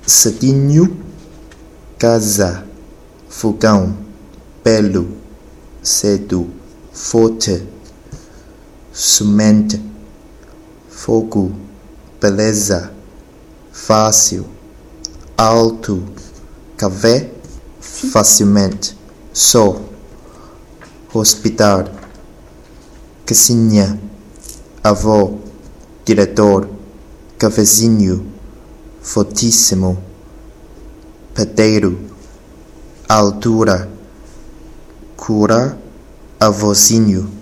cetinho, casa, fogão, belo, cedo, forte, semente, fogo, beleza, fácil, alto, café, facilmente, só, hospital, casinha, avó, diretor, cafezinho, fortíssimo, padeiro, altura, cura, avôzinho,